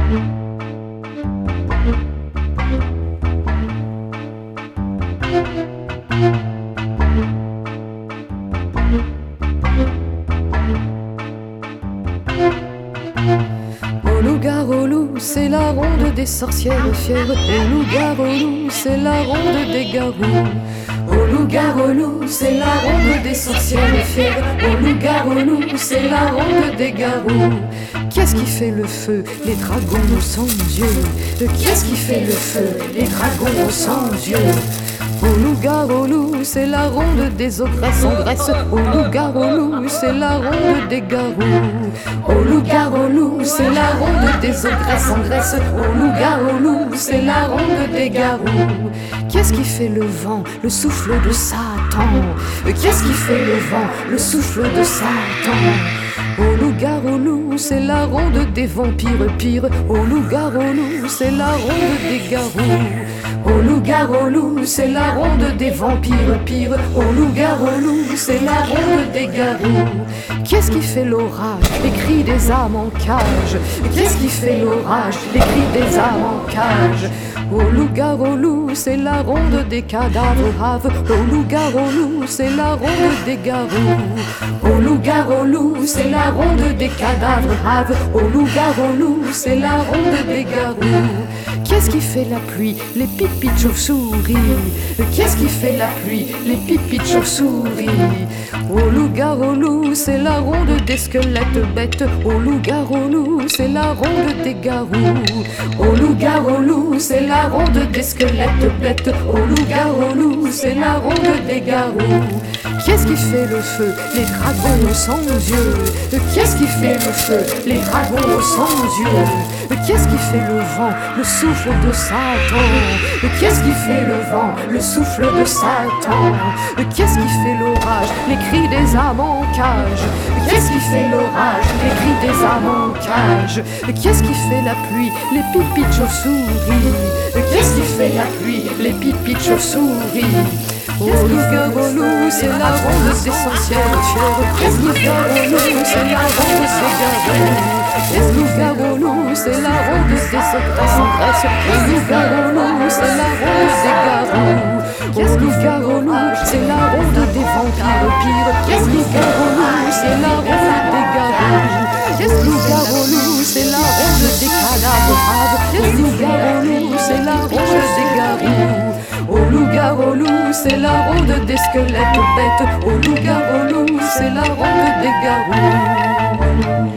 Au loup-garou, c'est la ronde des sorcières fières. Au loup-garou, c'est la ronde des garous. Au loup-garou, c'est la ronde des sorcières fières. Au loup-garou, c'est la ronde des garous. Qu'est-ce qui fait le feu? Les dragons sans yeux. Qu'est-ce qui fait le feu? Les dragons sans yeux. Au loup-garou, c'est la ronde des ogresses en Grèce. Au loup-garou, c'est la ronde des garous. Au loup-garou, c'est la ronde des ogresses en Grèce. Au loup-garou, c'est la ronde des garous. Qu'est-ce qui fait le vent? Le souffle de Satan. Qu'est-ce qui fait le vent? Le souffle de Satan. Au loup-garou, c'est la ronde des vampires pires. Au loup-garou, c'est la ronde des garous. Au loup-garou, c'est la ronde des vampires pires. Au loup-garou, c'est la ronde des garous. Qu'est-ce qui fait l'orage? Les cris des âmes en cage. Qu'est-ce qui fait l'orage? Les cris des âmes en cage. Au loup-garou, c'est la ronde des cadavres raves. Au loup-garou, c'est la ronde des garous. Au loup-garou, c'est la ronde des cadavres raves. Au loup-garou, c'est la ronde des garous. Qu'est-ce qui fait la pluie? Les pipis de chauve-souris. Qu'est-ce qui fait la pluie? Les pipis de chauve-souris. Au loup-garou, c'est la ronde des squelettes bêtes. Au loup-garou, c'est la ronde des garous. Au loup-garou, c'est la ronde des squelettes bêtes. Au loup-garou, c'est la ronde des garous. Qu'est-ce qui fait le feu? Les dragons sans yeux. Qu'est-ce qui fait le feu? Les dragons sans yeux. Qu'est-ce qui fait le vent? Le souffle de Satan. Qu'est-ce qui fait le vent? Le souffle de Satan. Qu'est-ce qui fait l'orage? Les cris des âmes en cage. Qu'est-ce qui fait l'orage? Les cris des âmes en cage. Qu'est-ce qui fait la pluie? Les pipis de chauve-souris. Qu'est-ce qui fait la pluie? Les pipis de chauve-souris. Au loup-garou, c'est la ronde des sorcières fières. Au loup-garou, c'est la ronde des garous. Au loup-garou, c'est la ronde des ogresses en Grèce. Au loup-garou, c'est la ronde des garous. Au loup-garou, c'est la ronde des vampires pires. Au loup-garou, c'est la ronde des garous. Au loup-garou, c'est la ronde des cadavres raves. Au loup-garou, c'est la ronde des garous. Au loup-garou, c'est la ronde des squelettes bêtes. Au loup-garou, c'est la ronde des garous.